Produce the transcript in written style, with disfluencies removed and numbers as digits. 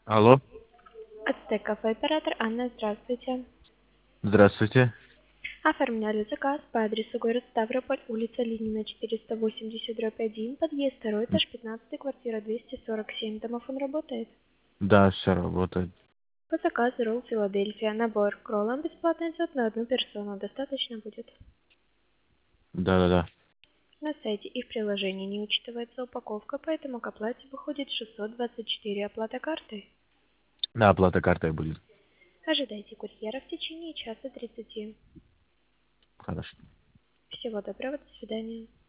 Алло, Ацтек кафе оператор Анна, здравствуйте. здравствуйте. Оформляли заказ по адресу город Ставрополь, улица Ленина, 480/1, подъезд 2, М, этаж 15, квартира 247. Домофон работает. Да, все работает. По заказу ролл Филадельфия, набор к роллам бесплатно идет на одну персону, достаточно будет. Да-да-да. На сайте и в приложении не учитывается упаковка, поэтому к оплате выходит 624, оплата картой. Да, оплата картой будет. Ожидайте курьера в течение часа 30. Хорошо. Всего доброго, до свидания.